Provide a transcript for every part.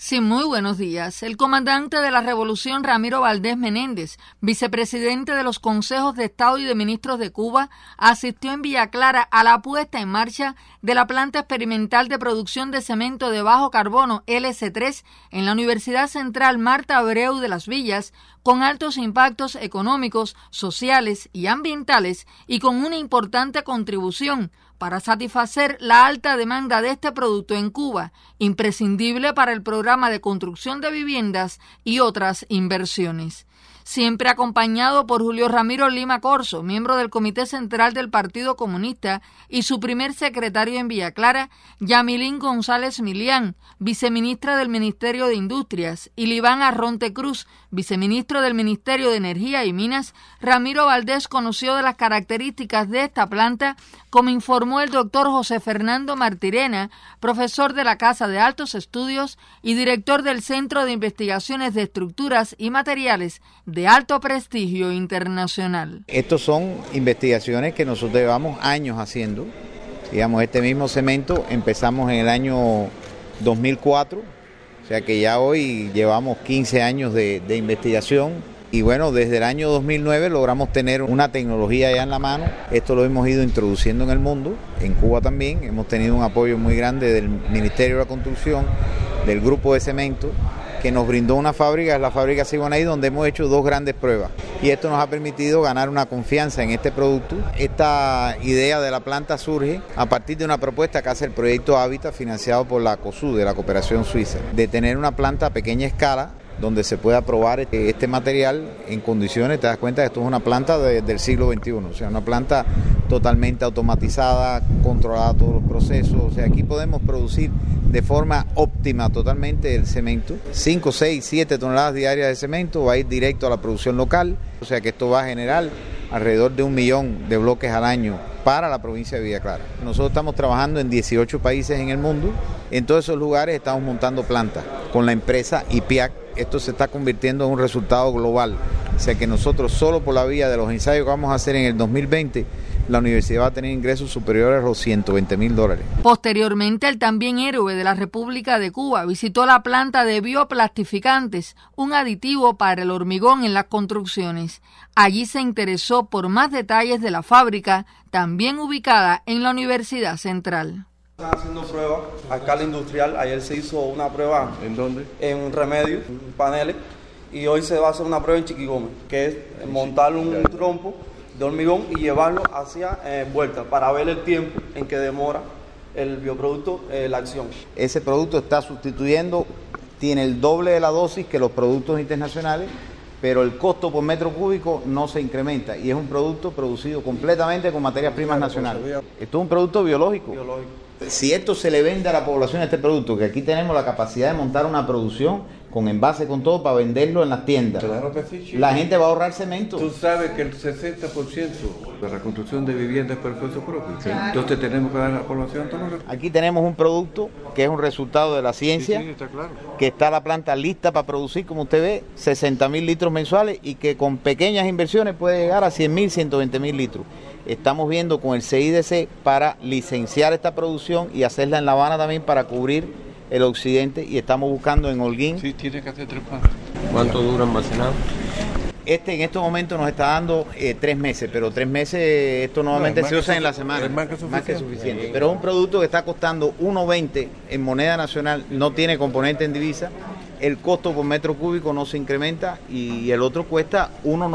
Sí, muy buenos días. El comandante de la Revolución, Ramiro Valdés Menéndez, vicepresidente de los Consejos de Estado y de Ministros de Cuba, asistió en Villa Clara a la puesta en marcha de la planta experimental de producción de cemento de bajo carbono LC3 en la Universidad Central Marta Abreu de Las Villas, con altos impactos económicos, sociales y ambientales y con una importante contribución para satisfacer la alta demanda de este producto en Cuba, imprescindible para el programa de construcción de viviendas y otras inversiones. Siempre acompañado por Julio Ramiro Lima Corzo, miembro del Comité Central del Partido Comunista y su primer secretario en Villa Clara, Yamilín González Milián, viceministra del Ministerio de Industrias, y Libán Arronte Cruz, viceministro del Ministerio de Energía y Minas, Ramiro Valdés conoció de las características de esta planta, como informó el doctor José Fernando Martirena, profesor de la Casa de Altos Estudios y director del Centro de Investigaciones de Estructuras y Materiales de alto prestigio internacional. Estos son investigaciones que nosotros llevamos años haciendo. Digamos, este mismo cemento empezamos en el año 2004, o sea que ya hoy llevamos 15 años de investigación. Y bueno, desde el año 2009 logramos tener una tecnología ya en la mano. Esto lo hemos ido introduciendo en el mundo, en Cuba también. Hemos tenido un apoyo muy grande del Ministerio de la Construcción, del Grupo de Cemento, que nos brindó una fábrica, es la fábrica Siboney, donde hemos hecho 2 grandes pruebas. Y esto nos ha permitido ganar una confianza en este producto. Esta idea de la planta surge a partir de una propuesta que hace el proyecto Hábitat, financiado por la COSUD, de la Cooperación Suiza, de tener una planta a pequeña escala, donde se pueda probar este material en condiciones. Te das cuenta que esto es una planta del siglo XXI, o sea, una planta totalmente automatizada, controlada todos los procesos. O sea, aquí podemos producir de forma óptima totalmente el cemento. 5, 6, 7 toneladas diarias de cemento va a ir directo a la producción local, o sea que esto va a generar alrededor de 1 millón de bloques al año para la provincia de Villa Clara. Nosotros estamos trabajando en 18 países en el mundo. En todos esos lugares estamos montando plantas con la empresa IPIAC. Esto se está convirtiendo en un resultado global. O sea que nosotros, solo por la vía de los ensayos que vamos a hacer en el 2020, la universidad va a tener ingresos superiores a los $120,000. Posteriormente, el también héroe de la República de Cuba visitó la planta de bioplastificantes, un aditivo para el hormigón en las construcciones. Allí se interesó por más detalles de la fábrica, también ubicada en la Universidad Central. Están haciendo pruebas a escala industrial. Ayer se hizo una prueba. ¿En dónde? En Remedios, en paneles. Y hoy se va a hacer una prueba en Chiquigómez, que es montar un trompo de hormigón y llevarlo hacia vuelta para ver el tiempo en que demora el bioproducto la acción. Ese producto está sustituyendo, tiene el doble de la dosis que los productos internacionales, pero el costo por metro cúbico no se incrementa y es un producto producido completamente con materias primas nacionales. Esto es un producto biológico. Si esto se le vende a la población, este producto, que aquí tenemos la capacidad de montar una producción con envase, con todo, para venderlo en las tiendas, Claro que sí, chico. La gente va a ahorrar cemento. Tú sabes que el 60% de la construcción de viviendas es por esfuerzo propio. ¿Sí? Entonces tenemos que dar a la población todo lo que... Aquí tenemos un producto que es un resultado de la ciencia, Sí, está claro. que está la planta lista para producir, como usted ve, 60,000 litros mensuales y que con pequeñas inversiones puede llegar a 100,000, 120,000 litros. Estamos viendo con el CIDC para licenciar esta producción y hacerla en La Habana también para cubrir el occidente, y estamos buscando en Holguín. Sí, tiene que hacer 3 pasos. ¿Cuánto dura almacenado? En estos momentos nos está dando 3 meses, pero 3 meses esto normalmente se usa en la semana. Es más que suficiente. Pero es un producto que está costando 1.20 en moneda nacional, no tiene componente en divisa. El costo por metro cúbico no se incrementa y el otro cuesta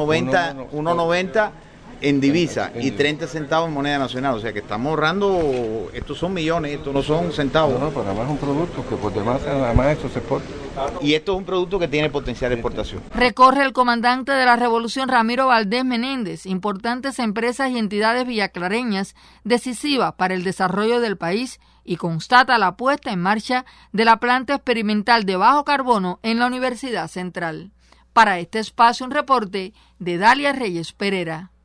1.90 en divisa y 30 centavos en moneda nacional. O sea que estamos ahorrando, estos son millones, estos no son centavos. No, pero además es un producto que por demás, además esto se exporta. Y esto es un producto que tiene potencial de exportación. Recorre el comandante de la Revolución, Ramiro Valdés Menéndez, importantes empresas y entidades villaclareñas decisivas para el desarrollo del país, y constata la puesta en marcha de la planta experimental de bajo carbono en la Universidad Central. Para este espacio, un reporte de Dalia Reyes Pereira.